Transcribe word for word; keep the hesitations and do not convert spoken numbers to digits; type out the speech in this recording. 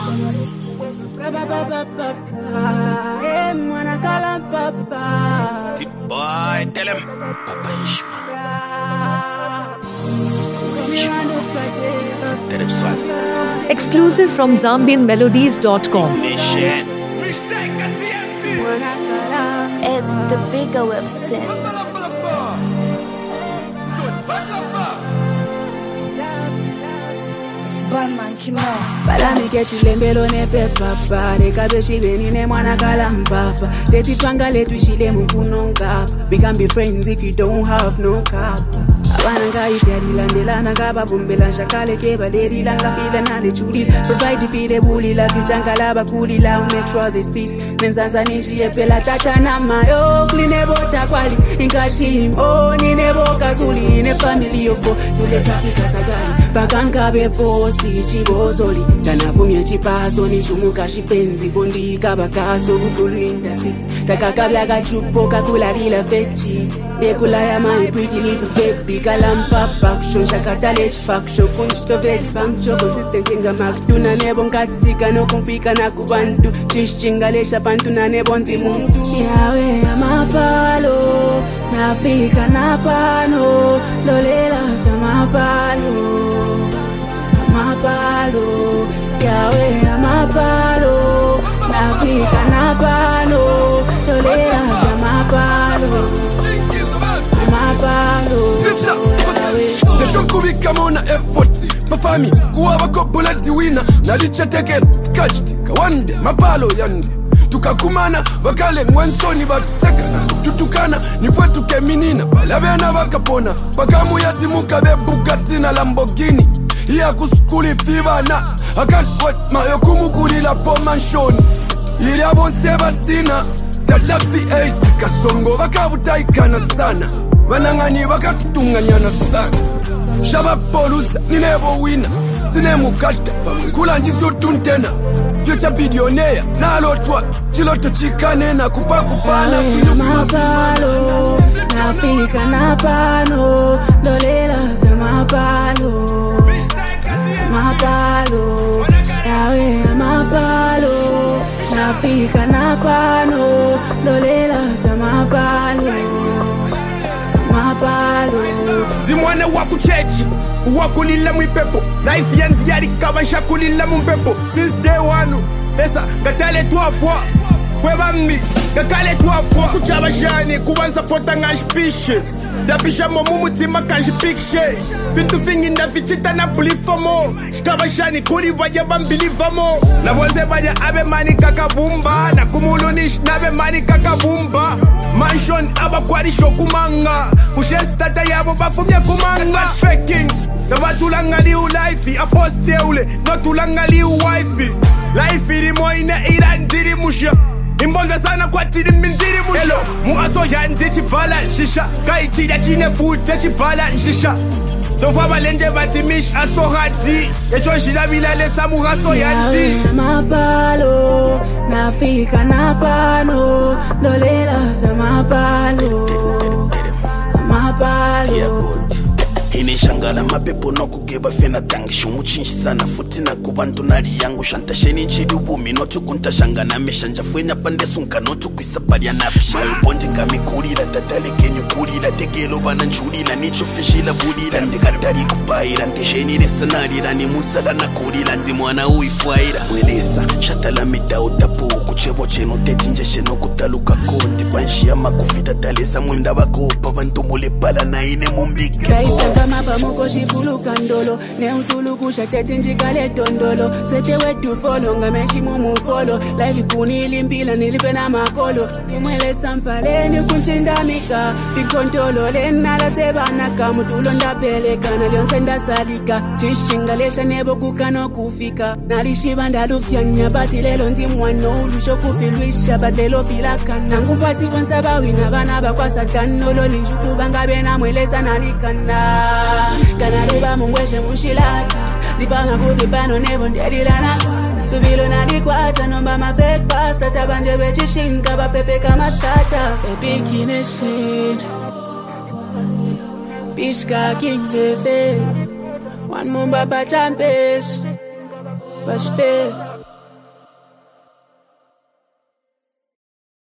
Boy, tell him Papa Ishma. Tell him son. Exclusive from Zambian Melodies dot com. It's the bigger with ten. Spamman Kimau. Balami ke chilembelo ne pepapa. Rekabe shibeni ne mwana kalampapa. Teti twanga letu shile mpunonga. We can be friends if you don't have no cap. Abananga ifyari landelana kaba bumbela shakale keba lady langa fila na le chudi. Provide fide bully la future laba kuli la make sure this peace. Nenzanza nishi epela tata na mayo. Kline bota kwali inkashi oh ni nebo kazuli ne family ofo. Tule safi kasagali. Baganga bepo si chibozoli. Tanavumia chipaso ni chumuka shipenzi bondi kabakaso bukulu indasi. Takakabla kachupo kakula rila fechi. Dekula ya my pretty little baby. Kalampa paksho shakatale chpaksho kunchto very pankcho consistent inga maktuna nebo nkatstika no konfika na kubantu chishchingalesha pantu na nebo nti muntu yawe amapalo nafika napano lolela vya mapalo amapalo yawe amapalo nafika napano lolela vya mapalo Desho kubika mona effort Pafami kuwa wako bulati wina Nalicha teke kachti Kawande mapalo yande Tukakumana wakale mwansoni batu sekana Tutukana nifwetu keminina Balabena wakapona Bakamu yatimuka be Bugatti na Lamborghini Iya kuskuli fibana Akatwat mayo kumukuli la po manshoni Ili abonse batina Tata V eight kasongo wakabutaikana sana Banangani bakatunganyana sana Shaba polusa ninebo wina Sinemu kata kulanjizyo tuntena Tiocha bidionea na alotwa Chiloto chikane na kupakupana Mapalo nafika napano Lolela vya mapalo Mapalo yawe mapalo nafika napano Lolela vya mapalo Mapalo Zimwana wakuchechi Uwakulila mwipepo Life yanzi yari kabasha kulila mwipepo Since day one Besa gatale trois fois Fwe bambi Gakale trois fois Kuchabashani Kubanza pota ngashpishe Dapisha momu mutima kanjipikshe Fintu fingi na fichita na bulifamo Shikabashani kuri vaja bambilivamo Na bonze baja abe mani kakabumba Na kumulunish nabe mani kakabumba Mansion aba kwari shokumanga Ushes tata yabo bafumya kumanga faking Nabatulanga u life Aposte ule Notulanga u wifi Life iri moine irandiri musha Imbonga sana kwa tiri minziri musha Hello, muaso yandi chibala shisha Kai chida chine fute chibala shisha Dova balende batimish aso hadi Echo shida bilale samu aso yandi Mapalo nafika napano Lolela vya mapalo Mapalo Inishangala mapepo no kugeba fena tangi Shumuchinshi sana futi na kubantu nari yangu Shanta sheni nchidi ubumi notu kunta shangana Meshanja fwenya pande sunka notu kuisapari ya napisha Mayo bonje kami kurila tatale kenyu kurila Tegelo bana nchurila nicho fishila bulila Ndekatari kupaira Ndesheni resanarila ni musala na kurila Ndi mwana uifuaira Mwelesa shatala mida utapu Kuchebo cheno teti njeshe no kutaluka kondi Banshi ya makufita talesa mwenda wakopa Bantu mule pala na ine mumbike Mapa muko shifulu kandolo Ne utuluku shateti njikale tondolo Sete wetu follow nga meshi mumu follow Life kunili mbila nilipe na makolo Nimwele sampale ni kunchinda mika Chikontolo lena la sebana Kamutulo ndapeleka na leon senda salika Chishingalesha nebo kukano kufika Nalishiba ndalufya nyabati lelo ndi mwano Ulusho kufiluisha badlelo filaka Nangufati wansabawi na bana bakwa satano Loli njuku bangabe na mweleza nalikana Kana riba mungweshe mushilata Dipanga kufipano nebo ndelilana Subilo na likwata nomba ma fake pasta Tabanje wechishinka bapepe kama stata Baby kineshin Pishka king fefe One mumba pa champesh Bashfe